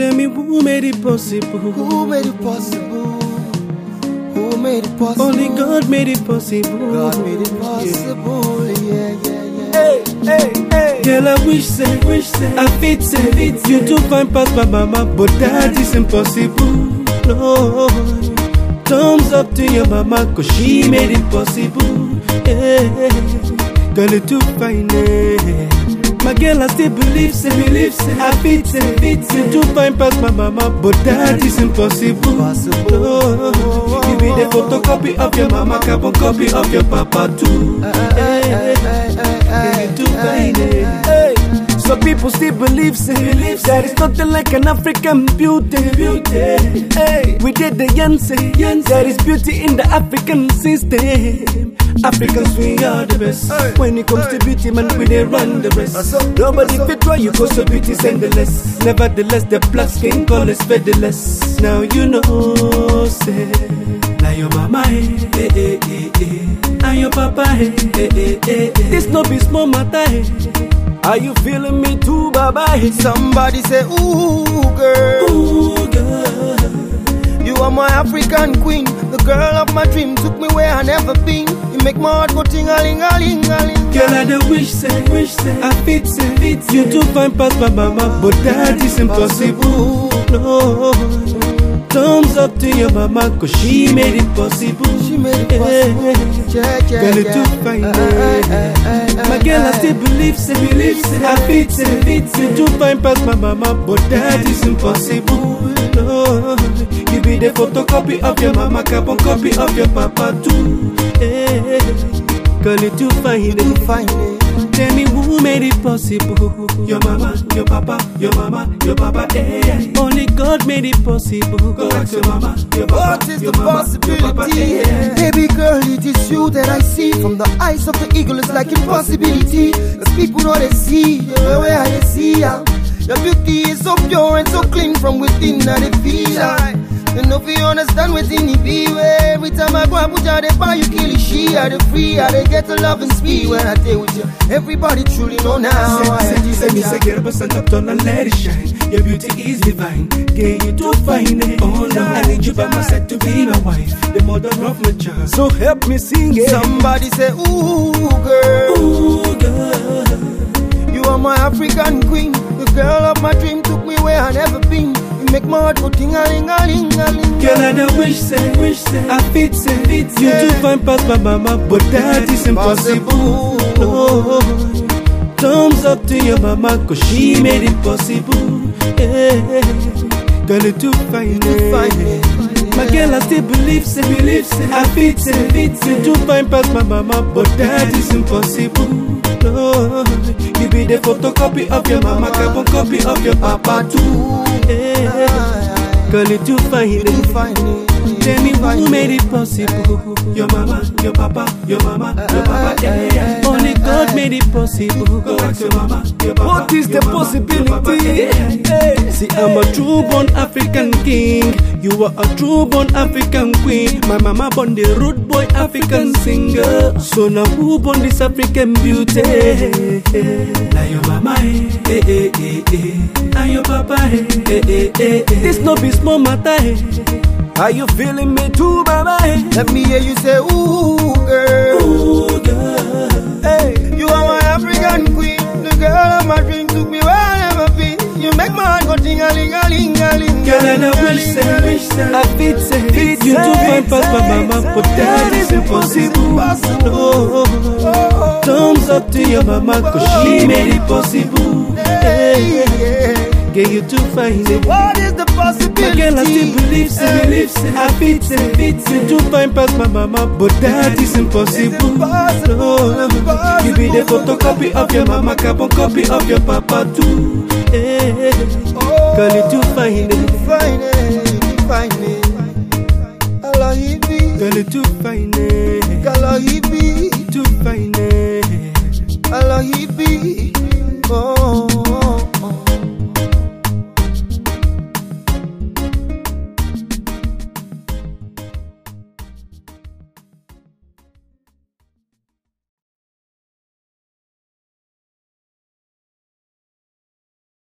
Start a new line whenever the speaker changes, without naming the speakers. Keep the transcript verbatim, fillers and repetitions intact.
Tell me who made it possible?
Who made it possible? Who made it possible?
Only God made it possible.
God made it possible. Yeah, yeah, yeah.
Hey, hey, hey. Girl, I wish say, wish say, I fit say, fit you to find past my mama, but that is impossible. No, thumbs up to your mama, cause she made it possible. Yeah, girl, you too fine. Yeah. My girl, I still believe, say, believe, say, I fit, say, fit, say, to find past my mama, but that is impossible. No, you be the photocopy of your mama, carbon copy of your papa too. Hey, hey, you too fine. Hey, so people still believe, say, believe, that it's nothing like an African beauty. Beauty. Hey, we did the Yancy, that is beauty in the African system. Africans, we are the best. Hey. When it comes to beauty, man, we they run the rest. Nobody fit try you, cause so beauty's endless. Nevertheless, the black skin color's featherless. Now you know, say, now your mama, eh, eh, eh, eh, eh. And your papa, eh, eh, eh, eh, eh. This no be small matter, eh. Are you feeling me too, baba?
Somebody say, ooh, girl.
Ooh, girl.
You are my African queen. The girl of my dream took me where I never been. You make my heart go ting-a-ling-a-ling-a-ling.
Girl, I don't wish, say, wish, say, I fit, say, fit, say. You too fine past my mama, but that is impossible. No, thumbs up to your mama, cause she made it possible.
She made it possible. Yeah, yeah,
girl, you
yeah.
too fine.
Uh, uh, uh, uh,
my girl, I still believe, say, believe, say, I fit, say, fit, say. You too fine past my mama, but that is impossible. No, you be the photocopy of your mama, carbon copy of your papa too. Hey, girl, you too fine.
Too fine.
Tell me who made it possible? Your mama, your papa, your mama, your papa. Hey, only God made it possible. Go ask your mama, your papa.
What is
your
the
mama,
possibility?
your papa, hey.
Baby girl, it is you that I see. From the eyes of the eagle, it's like impossibility. Cause people know they see the way I see ya. Your beauty is so pure and so clean from within, now they feel like. You know if you understand within the be way. Every time I go and put out the fire, you kill it, she are the free, I they get to love and speed when I stay with you. Everybody truly know now.
Say, say, say, say, say, get up and stand up, turn and let it shine. Your beauty is divine, get you to find it. Oh no, I need you by my side to be my wife, the mother of my child. So help me sing it.
Somebody say, ooh girl,
ooh girl.
You are my African queen. The girl of my dream took me where I never been. You make my heart go ting-a-ling-a-ling-a-ling.
Girl, I don't wish, say, wish, say, I fit, say, fit, you too fine past my mama, but that is impossible. No, thumbs up to your mama, cause she made it possible. Hey, girl, you too fine. My girl, I still believe, say, believe, say, I fit, say, fit, say, too fine past my mama, but that is impossible. No, you be the photocopy of your mama, carbon copy of your papa too. Hey, girl, you too fine. Tell me who made it possible? Your mama, your papa, your mama, your papa. Hey, only God made it possible. Go ask your mama, your papa. What is the possibility? Hey, see, I'm a true-born African king. You are a true-born African queen. My mama born the rude boy African singer. So now who born this African beauty? Now your mama, eh, eh, eh, eh. And your papa, eh, eh, eh, eh. This no be small matter, eh. Are you feeling me too, baba?
Let me hear you say, ooh, girl.
Ooh, girl.
Hey, you are my African queen. The girl of my dream took me where I never been. You make my heart go ting-a-ling-a-ling-a-ling.
Girl, I know wish, say, wish, say, I fit, say, fit. You too fine past my mama, but that is impossible. No, thumbs up to your mama, cause she made it possible. Hey, girl, you too fine.
What is the possibility?
My girl, I still believe, say, believe, say, I fit, say, fit, say, too fine past my mama, but that is impossible. No, you be the photocopy of your mama, carbon copy of your papa too. Hey, girl, you too fine.
Fine, fine. Allah, he be.
Girl, you too fine.
Allah, he be.
Too fine.
Allah, he be. Oh.